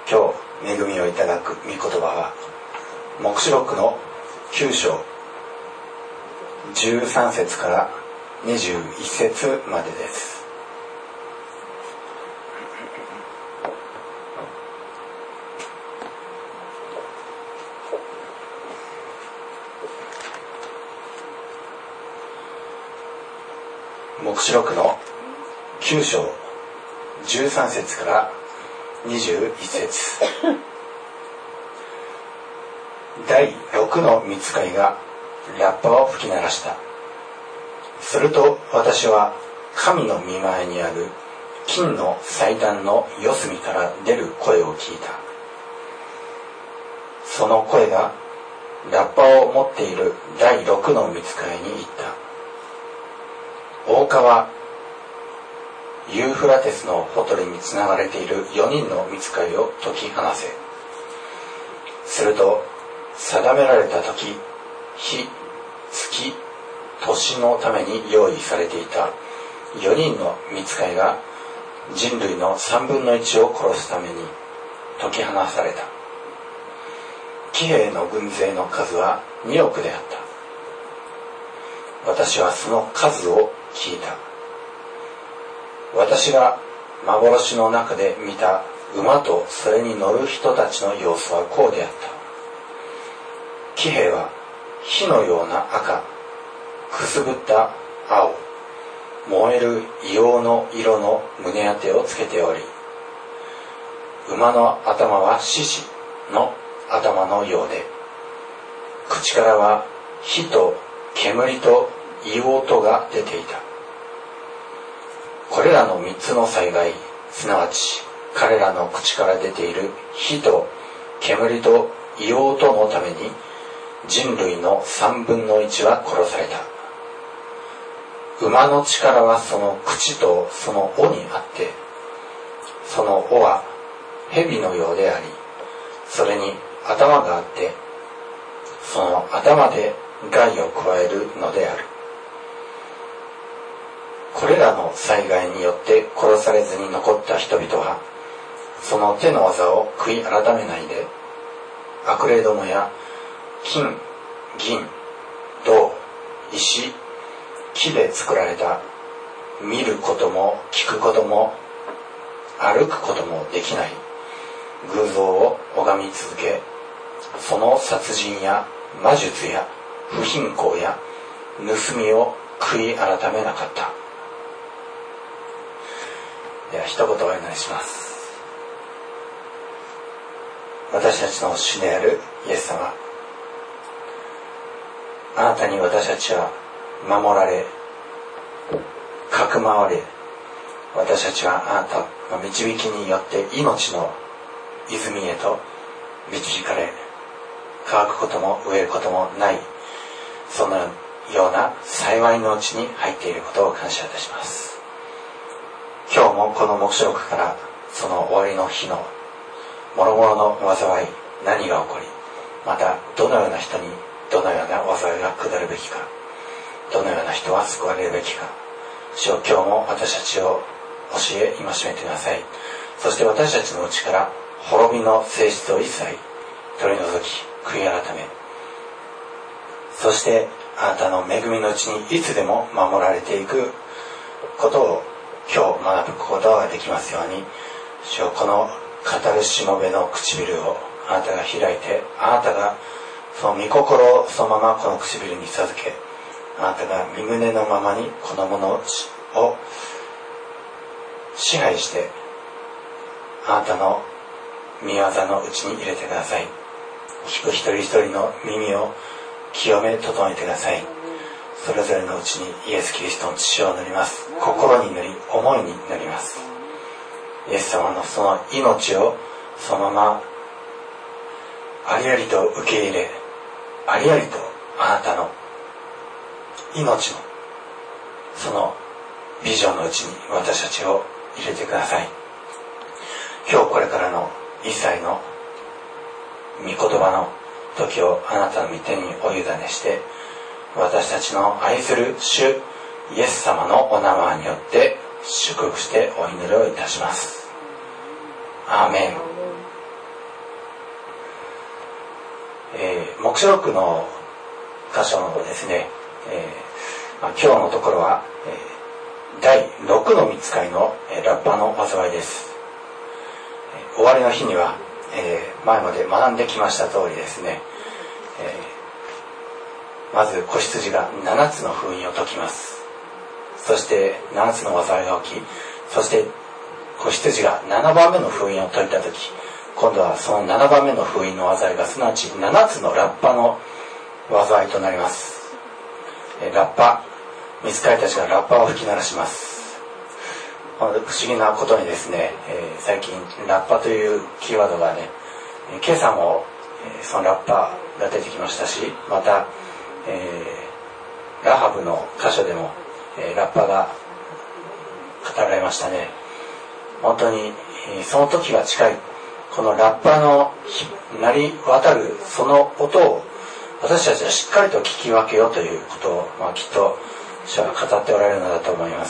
今日恵みをいただく御言葉は黙示録の9章13節から21節までです。黙示録の9章13節から21節第6の御使いがラッパを吹き鳴らした。すると私は神の御前にある金の祭壇の四隅から出る声を聞いた。その声がラッパを持っている第6の御使いに言った。大川ユーフラテスのほとりにつながれている4人の御使いを解き放せ。すると定められた時、日、月、年のために用意されていた4人の御使いが人類の3分の1を殺すために解き放された。騎兵の軍勢の数は2億であった。私はその数を聞いた。私が幻の中で見た馬とそれに乗る人たちの様子はこうであった。騎兵は火のような赤、くすぶった青、燃える硫黄の色の胸当てをつけており、馬の頭は獅子の頭のようで、口からは火と煙と硫黄とが出ていた。これらの3つの災害、すなわち彼らの口から出ている火と煙と硫黄とのために人類の3分の1は殺された。馬の力はその口とその尾にあって、その尾は蛇のようであり、それに頭があって、その頭で害を加えるのである。これらの災害によって殺されずに残った人々は、その手の技を悔い改めないで、悪霊どもや金、銀、銅、石、木で作られた見ることも聞くことも歩くこともできない偶像を拝み続け、その殺人や魔術や不貧困や盗みを悔い改めなかった。では一言お祈りします。私たちの主であるイエス様、あなたに私たちは守られ、かくまわれ、私たちはあなたの導きによって命の泉へと導かれ、乾くことも飢えることもない、そのような幸いのうちに入っていることを感謝いたします。今日もこの黙示録からその終わりの日の諸々の災い、何が起こり、またどのような人にどのような災いが下るべきか、どのような人は救われるべきか、主よ、今日も私たちを教え戒めてください。そして私たちのうちから滅びの性質を一切取り除き、悔い改め、そしてあなたの恵みのうちにいつでも守られていくことを今日学ぶことができますように、主よ、この語るしもべの唇をあなたが開いて、あなたがその御心をそのままこの唇に授け、あなたが御胸のままにこのものを支配して、あなたの御業のうちに入れてください。聞く一人一人の耳を清め整えてください。それぞれのうちにイエス・キリストの血を塗ります。心に塗り、思いに塗ります。イエス様のその命をそのままありありと受け入れ、ありありとあなたの命のそのビジョンのうちに私たちを入れてください。今日これからの一切の御言葉の時をあなたの御手にお委ねして、私たちの愛する主イエス様のお名前によって祝福してお祈りをいたします。アーメン。 黙示録の箇所のですね、今日のところは、第6の御使いのラッパの災いです。終わりの日には、前まで学んできました通りですね、まず子羊が7つの封印を解きます。そして7つの災いが起き、そして子羊が7番目の封印を解いたとき、今度はその7番目の封印の災いがすなわち7つのラッパの災いとなります。ラッパ、御使いたちがラッパを吹き鳴らします。不思議なことにですね、最近ラッパというキーワードがね、今朝もそのラッパが出てきましたし、また、ラハブの箇所でも、ラッパが語られましたね。本当にその時が近い。このラッパの鳴り渡るその音を私たちはしっかりと聞き分けようということを、きっと主は語っておられるのだと思います。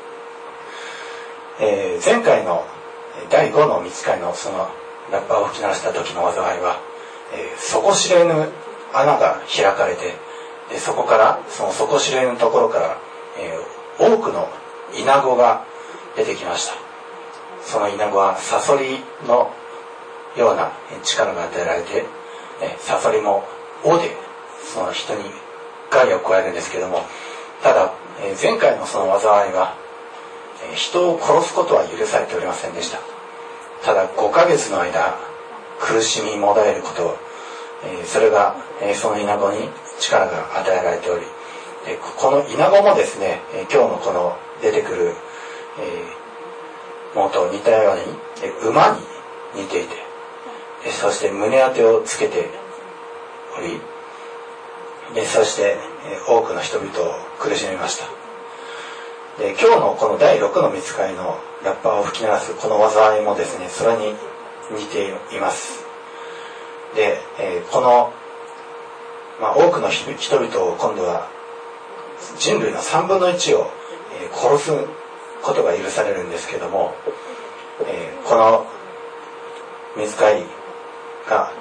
前回の第5の御使いのそのラッパを吹き鳴らした時の災いは、底知れぬ穴が開かれて、そこからその底知れぬところから、多くのイナゴが出てきました。そのイナゴはサソリのような力が与えられて、サソリも尾でその人に害を加えるんですけども、ただ前回のその災いは人を殺すことは許されておりませんでした。ただ5ヶ月の間苦しみもだえること、それがそのイナゴに力が与えられており、このイナゴもですね、今日のこの出てくるものと似たように馬に似ていて、そして胸当てをつけており、そして多くの人々を苦しめました。で、今日のこの第6の御使いのラッパを吹き鳴らすこの災いもですね、それに似ています。で、この、多くの人々を今度は人類の3分の1を殺すことが許されるんですけども、この御使いが、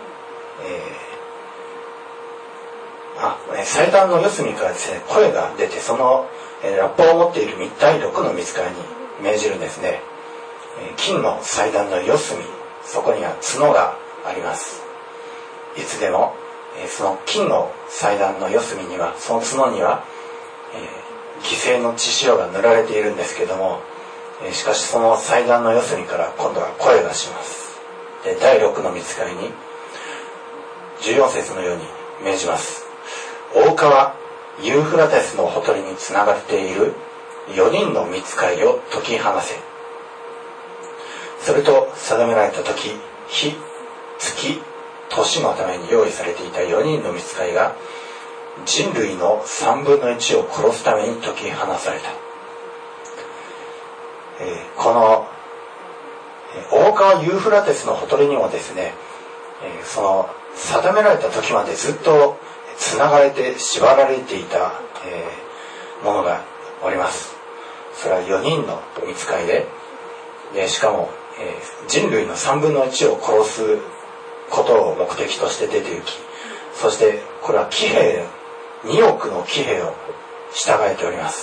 祭壇の四隅からですね、声が出て、そのラッパを持っている第6の御使いに命じるんですね。金の祭壇の四隅、そこには角があります。いつでもその金の祭壇の四隅には、その角には犠牲の血潮が塗られているんですけども、しかしその祭壇の四隅から今度は声がします。で、第6の御使いに14節のように命じます。大川ユーフラテスのほとりにつながっている4人の御使いを解き放せ。それと定められた時、日、月、年のために用意されていた4人の御使いが人類の3分の1を殺すために解き放された。この大川ユーフラテスのほとりにもですね、その定められた時までずっとつながれて縛られていた、ものがおります。それは4人の御使いで、しかも、人類の3分の1を殺すことを目的として出て行き、そしてこれは騎兵2億の騎兵を従えております。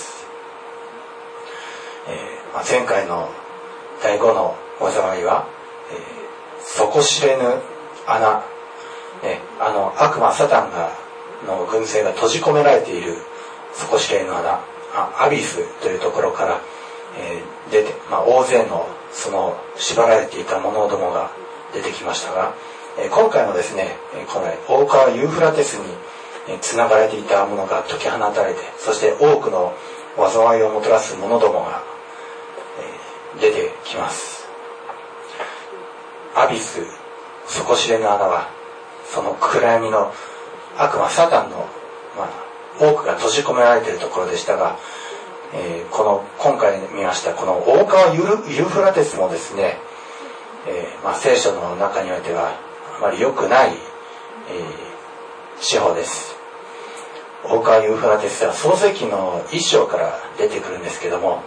前回の第5の災いは、底知れぬ穴、悪魔サタンの軍勢が閉じ込められている底知れぬ穴、アビスというところから、出て、大勢のその縛られていた者どもが出てきましたが、今回もですね、この大川ユーフラテスにつながれていたものが解き放たれて、そして多くの災いをもたらす者どもが出てきます。アビス、底知れぬ穴は、その暗闇の悪魔サタンの、多くが閉じ込められているところでしたが、今回見ましたこの大川ユーフラテスもですね、聖書の中においてはあまり良くない、司法です。大川ユーフラテスは創世記の1章から出てくるんですけども、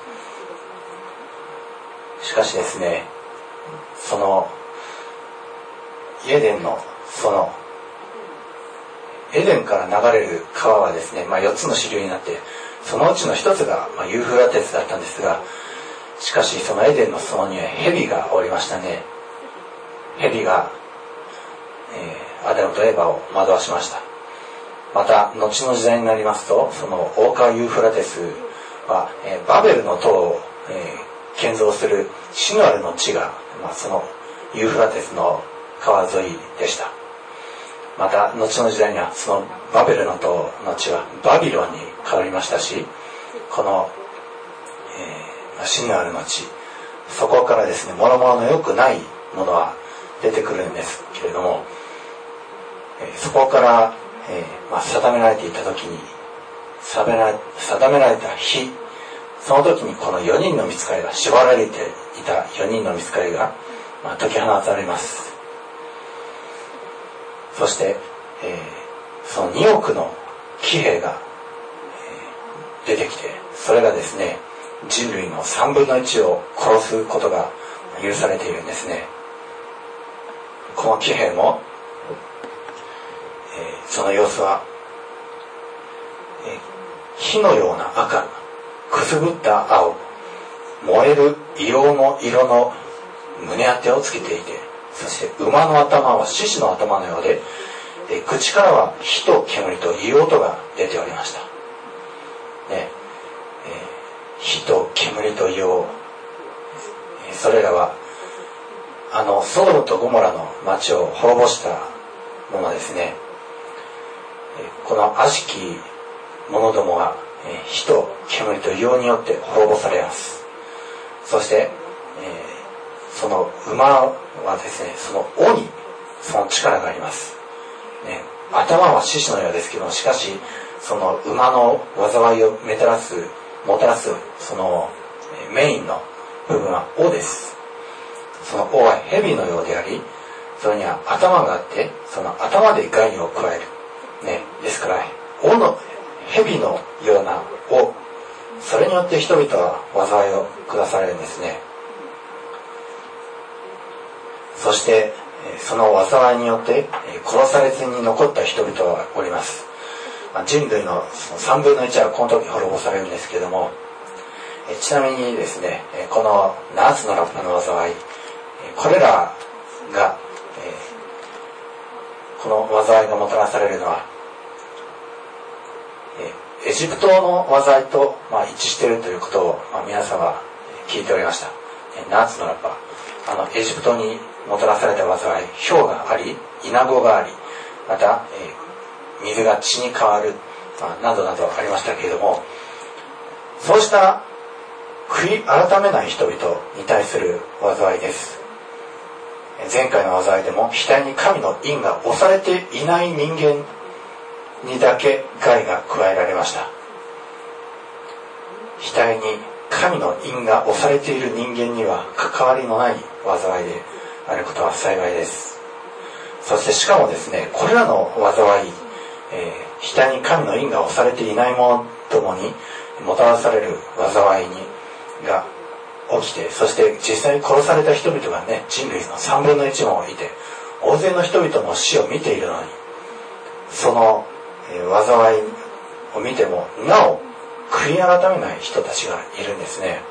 しかしですね、そのエデンのそのエデンから流れる川はですね、4つの支流になって、そのうちの1つがユーフラテスだったんですが、しかしそのエデンの裾には蛇がおりましたね。蛇が、アダムとエバを惑わしました。また後の時代になりますと、その大川ユーフラテスは、バベルの塔を、建造するシヌアルの地が、そのユーフラテスの川沿いでした。また後の時代にはそのバベルの塔の地はバビロンに変わりましたし、この、シヌアルの地、そこからですね、諸々の良くないものは出てくるんですけれども、そこから、定められていた時に定められた日、その時にこの4人の御使いが、縛られていた4人の御使いが、解き放たれます。そして、その2億の騎兵が、出てきて、それがですね、人類の3分の1を殺すことが許されているんですね。この騎兵も、その様子は、火のような赤、くすぶった青、燃える硫黄の色の胸当てをつけていて、そして馬の頭は獅子の頭のようで、口からは火と煙という音が出ておりました。火と煙という音、それらはソドムとゴモラの町を滅ぼしたものですね。この悪しき者どもが火と煙と硫黄によって滅ぼされます。そして、その馬はですね、その尾にその力があります、頭は獅子のようですけども、しかしその馬の災いをもたらすそのメインの部分は尾です。その尾は蛇のようであり、それには頭があって、その頭で害を加える、ですから尾の蛇のような尾、それによって人々は災いを下されるんですね。そしてその災いによって殺されずに残った人々はおります。人類の3分の1はこの時滅ぼされるんですけれども、ちなみにですね、この7つのラッパの災い、これらが、この災いがもたらされるのは、エジプトの災いと、一致しているということを、皆さんは聞いておりました。7つのラッパ、エジプトにもたらされた災い、雹があり、イナゴがあり、また、水が血に変わる、などなどありましたけれども、そうした悔い改めない人々に対する災いです。前回の災いでも額に神の印が押されていない人間にだけ害が加えられました。額に神の印が押されている人間には関わりのない災いであることは幸いです。そしてしかもですね、これらの災い、額に神の印が押されていない者ともにもたらされる災いが起きて、そして実際に殺された人々がね、人類の3分の1もいて、大勢の人々の死を見ているのに、その災いを見てもなお悔い改めない人たちがいるんですね。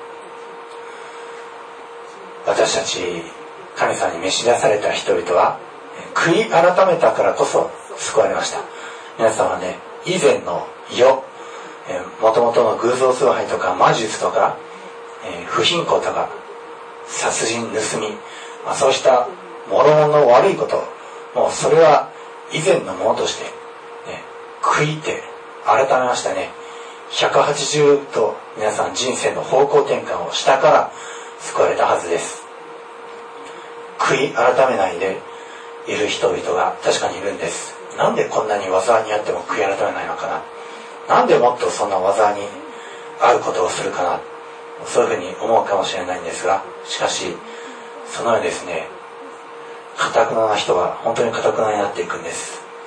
私たち神様に召し出された人々は悔い改めたからこそ救われました。皆さんはね、以前の世、もともとの偶像崇拝とか魔術とか、不貧困とか殺人盗み、そうした諸々の悪いこと、もうそれは以前のものとして、悔いて改めましたね。180度皆さん人生の方向転換をしたから救われたはずです。悔い改めないでいる人々が確かにいるんです。なんでこんなに災いにあっても悔い改めないのかな、なんでもっとそんな災いに合うことをするかな、そういうふうに思うかもしれないんですが、しかしそのようにですね、堅くなな人は本当に堅くなになっていくんです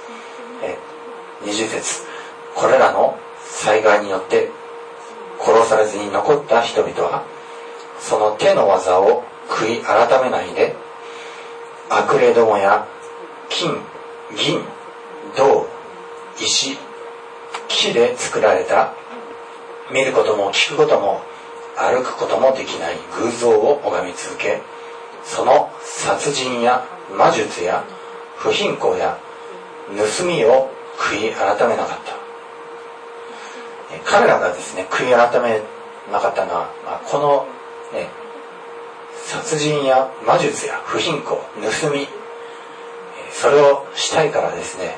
。20節、これらの災害によって殺されずに残った人々はその手の技を悔い改めないで、悪霊どもや金、銀、銅、 石、木で作られた、見ることも聞くことも歩くこともできない偶像を拝み続け、その殺人や魔術や不貧困や盗みを悔い改めなかった。彼らがですね、悔い改めなかったのは、この、ね、殺人や魔術や不貧困、盗み、それをしたいからですね、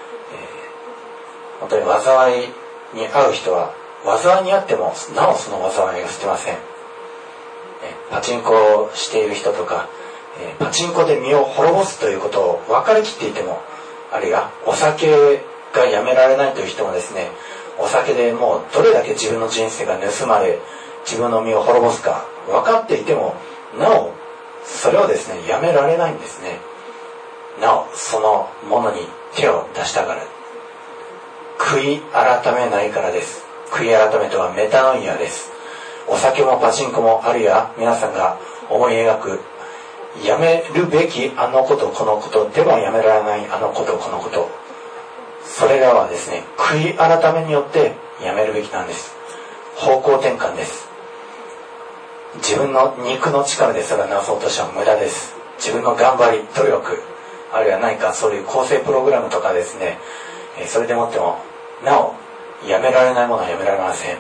本当に災いに遭う人は災いに遭ってもなおその災いを捨てません。パチンコをしている人とか、パチンコで身を滅ぼすということを分かりきっていても、あるいはお酒がやめられないという人もですね、お酒でもうどれだけ自分の人生が盗まれ、自分の身を滅ぼすか分かっていても、なおそれをですね、やめられないんですね。なおそのものに手を出したから、悔い改めないからです。悔い改めとはメタノイアです。お酒もパチンコも、あるいは皆さんが思い描くやめるべきあのことこのことでもやめられないあのことこのこと、それらはですね、悔い改めによってやめるべきなんです。方向転換です。自分の肉の力でそれをなそうとしても無駄です。自分の頑張り、努力、あるいは何かそういう構成プログラムとかですね、それでもってもなおやめられないものはやめられません。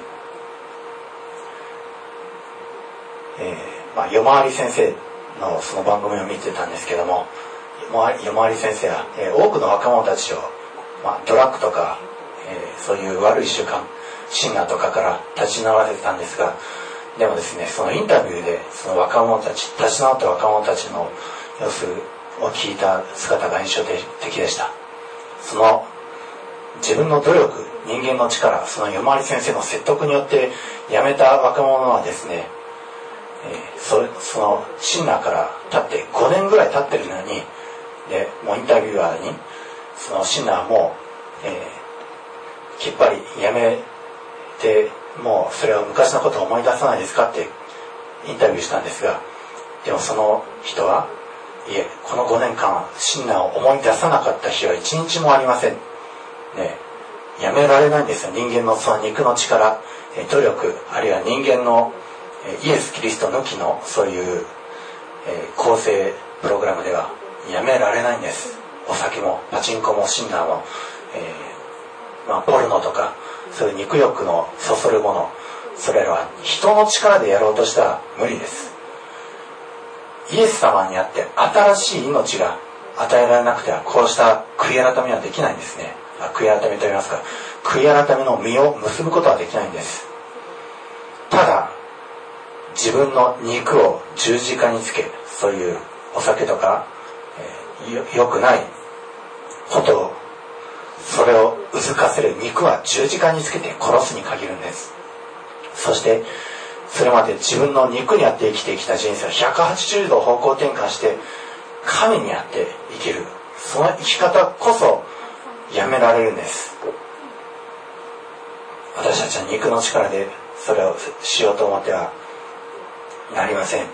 夜回り先生のその番組を見てたんですけども、夜回り先生は、多くの若者たちを、ドラッグとか、そういう悪い習慣、シンナーとかから立ち直らせてたんですが、でもですね、そのインタビューでその若者たち、立ち直った若者たちの様子を聞いた姿が印象的でした。その自分の努力、人間の力、その夜回り先生の説得によって辞めた若者はですね、そのシンナーから立って5年ぐらい経ってるのに、でもうインタビュアーにそのシンナーも、きっぱりやめて、もうそれは昔のことを思い出さないですかってインタビューしたんですが、でもその人は、いえ、この5年間シンナーを思い出さなかった日は一日もありません、ね、やめられないんですよ。人間のその肉の力、努力、あるいは人間のイエス・キリスト抜きのそういう、構成プログラムではやめられないんです。お酒もパチンコもシンナーも、ポルノとかそういう肉欲のそそるもの、それらは人の力でやろうとしたら無理です。イエス様にあって新しい命が与えられなくてはこうした悔い改めはできないんですね。悔い改めと言いますか、悔い改めの実を結ぶことはできないんです。ただ自分の肉を十字架につけ、そういうお酒とか、良くないことを、それをうずかせる肉は十字架につけて殺すに限るんです。そしてそれまで自分の肉にあって生きてきた人生を180度方向転換して神にあって生きる、その生き方こそやめられるんです。私たちは肉の力でそれをしようと思ってはなりません。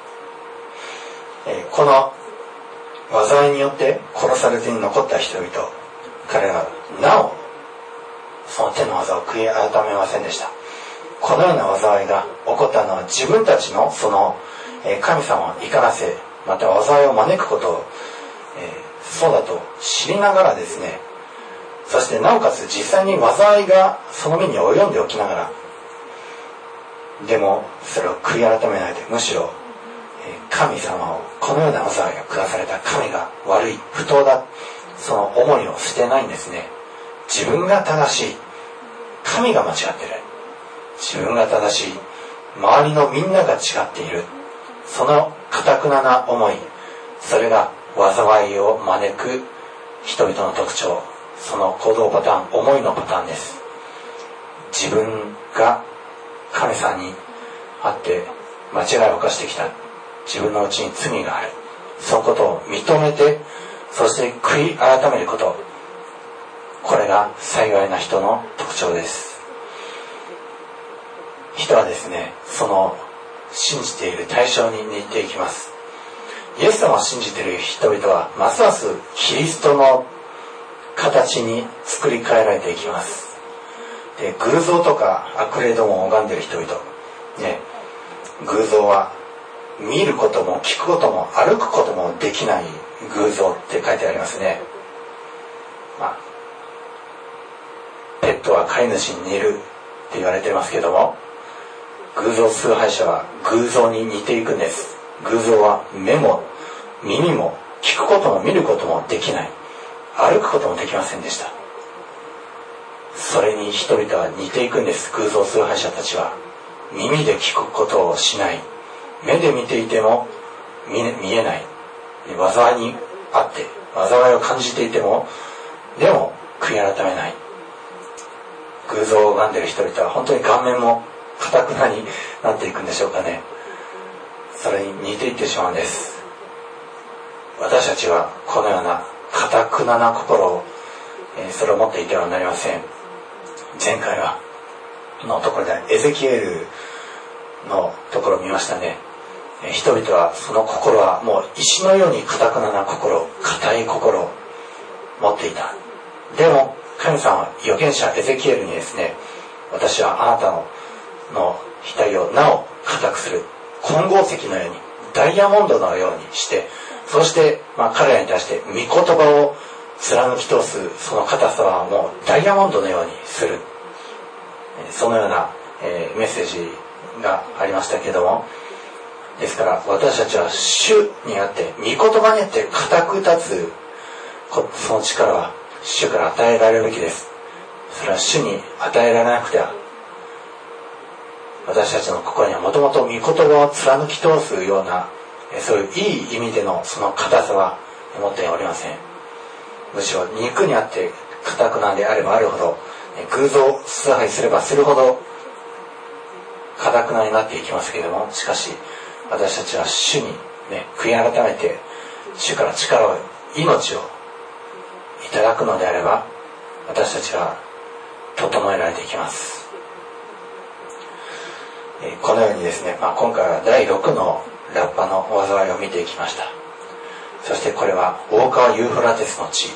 この災いによって殺されずに残った人々、彼らはなおその手の技を悔い改めませんでした。このような災いが起こったのは自分たちのその神様を怒らせ、また災いを招くことを、そうだと知りながらですね、そしてなおかつ実際に災いがその目に及んでおきながら、でもそれを悔い改めないで、むしろ神様を、このような災いを下された神が悪い、不当だ、その思いを捨てないんですね。自分が正しい、神が間違ってる、自分が正しい、周りのみんなが違っている、その堅なな思い、それが災いを招く人々の特徴、その行動パターン、思いのパターンです。自分が神様にあって間違いを犯してきた、自分のうちに罪がある、そのことを認めて、そして悔い改めること、これが幸いな人の特徴です。人はですね、その信じている対象に似ていきます。イエス様を信じている人々はますますキリストの形に作り変えられていきます。で、偶像とか悪霊どもを拝んでいる人々、ね、偶像は見ることも聞くことも歩くこともできない偶像って書いてありますね。ペットは飼い主に似るって言われてますけども、偶像崇拝者は偶像に似ていくんです。偶像は目も耳も聞くことも見ることもできない、歩くこともできませんでした。それに人々は似ていくんです。偶像崇拝者たちは耳で聞くことをしない、目で見ていても 見えない、災いにあって災いを感じていてもでも悔い改めない。偶像を拝んでいる人々は本当に顔面も堅くなになっていくんでしょうかね。それに似ていってしまうんです。私たちはこのような堅くなな心を、それを持っていてはなりません。前回のところでエゼキエルのところを見ましたね。人々はその心はもう石のように堅くなな心、堅い心を持っていた。でも神様は預言者エゼキエルにですね、私はあなたの額をなお固くする、金剛石のようにダイヤモンドのようにして、そして、彼らに対して御言葉を貫き通すその固さはもうダイヤモンドのようにする、そのような、メッセージがありましたけども、ですから私たちは主にあって御言葉にあって固く立つその力は主から与えられるべきです。それは主に与えられなくては、私たちの心にはもともと御言葉を貫き通すような、そういういい意味でのその固さは持っておりません。むしろ肉にあって固くなであればあるほど、偶像崇拝すればするほど固くなになっていきますけれども、しかし私たちは主に、悔い改めて主から力を、命をいただくのであれば、私たちは整えられていきます。このようにですね、今回は第6のラッパの災いを見ていきました。そしてこれは大川ユーフラテスの地、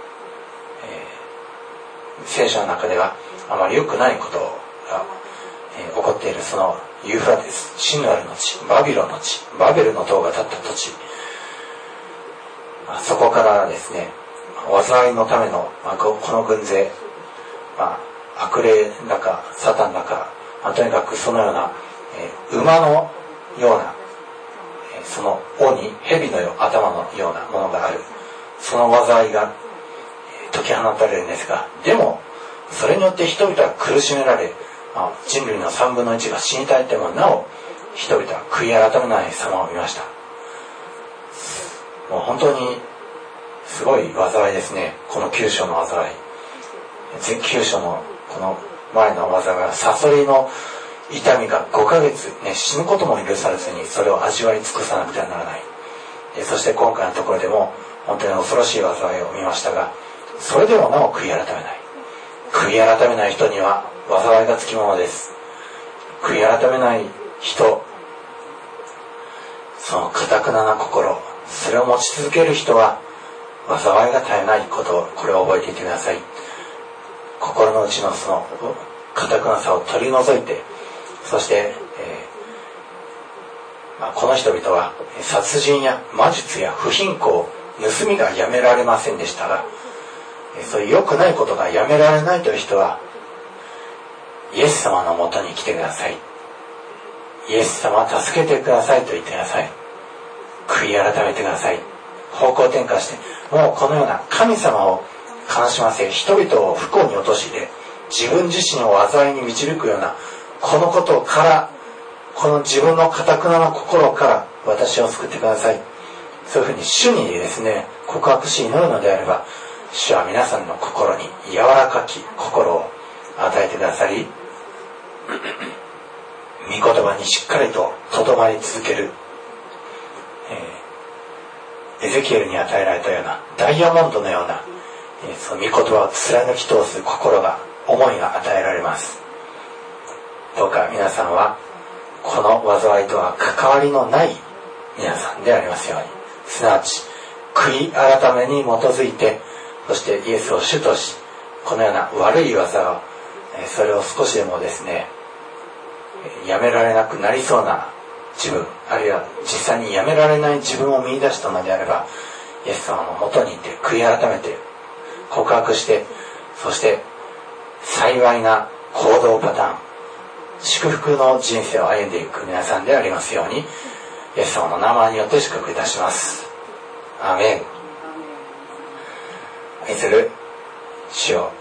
聖書の中ではあまり良くないことが、起こっているそのユーフラテス、シヌアルの地、バビロンの地、バベルの塔が建った土地、そこからですね、災いのための、この軍勢、悪霊だかサタンだか、とにかくそのような、馬のような、その尾に蛇の頭のようなものがある、その災いが解き放たれるんですが、でもそれによって人々は苦しめられ、人類の3分の1が死に絶えてもなお人々は悔い改めない様を見ました。もう本当にすごい災いですね。この9章の災い、9章のこの前の災いはサソリの痛みが5ヶ月、死ぬことも許されずにそれを味わい尽くさなくてはならない。そして今回のところでも本当に恐ろしい災いを見ましたが、それでもなお悔い改めない。悔い改めない人には災いがつきものです。悔い改めない人、その堅くなな心、それを持ち続ける人は災いが絶えないこと、これを覚えていてください。心の内のその堅くなさを取り除いて、そして、この人々は殺人や魔術や不貧困、盗みがやめられませんでしたが、そういう良くないことがやめられないという人はイエス様のもとに来てください。イエス様助けてくださいと言ってください。悔い改めてください。方向転換して、もうこのような神様を悲しませ、人々を不幸に陥れ、自分自身を災いに導くようなこのことから、この自分の堅くなな心から私を救ってください。そういうふうに主にですね、告白し祈るのであれば、主は皆さんの心に柔らかき心を与えてくださり、御言葉にしっかりととどまり続ける、エゼキエルに与えられたようなダイヤモンドのような、その御言葉を貫き通す心が、思いが与えられます。どうか皆さんはこの災いとは関わりのない皆さんでありますように、すなわち悔い改めに基づいてそしてイエスを主とし、このような悪い技を、それを少しでもですね、やめられなくなりそうな自分、あるいは実際にやめられない自分を見出したのであれば、イエス様の元に行って悔い改めて告白して、そして幸いな行動パターン、祝福の人生を歩んでいく皆さんでありますように、イエス様の名前によって祝福いたします。アーメン。愛する主よ、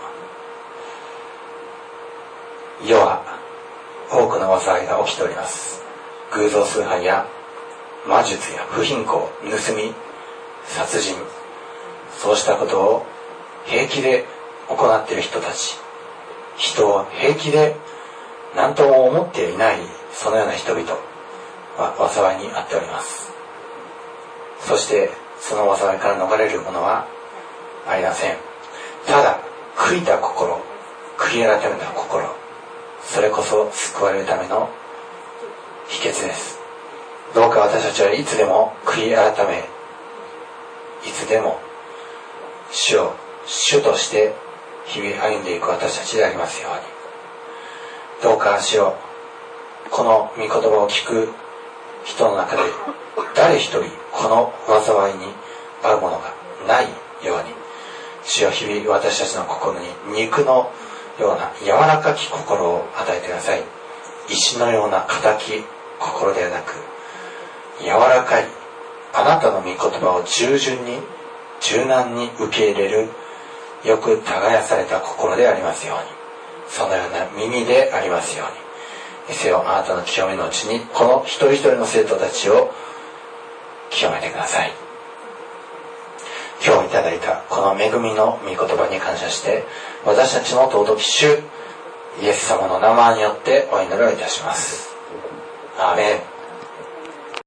世は多くの災いが起きております。偶像崇拝や魔術や不貧困、盗み、殺人、そうしたことを平気で行っている人たち、人を平気で何とも思っていない、そのような人々は災いにあっております。そしてその災いから逃れるものはありません。ただ悔いた心、悔い改めた心、それこそ救われるための秘訣です。どうか私たちはいつでも悔い改め、いつでも主を主として日々歩んでいく私たちでありますように。どうか主よ、この御言葉を聞く人の中で誰一人この災いに遭うものがないように、主よ、日々私たちの心に肉のような柔らかき心を与えてください。石のような固き心ではなく、柔らかいあなたの御言葉を従順に柔軟に受け入れる、よく耕された心でありますように、そのような耳でありますように。せよ、あなたの清めのうちにこの一人一人の生徒たちを清めてください。今日いただいたこの恵みの御言葉に感謝して、私たちの尊き主イエス様の名前によってお祈りをいたします。アーメン。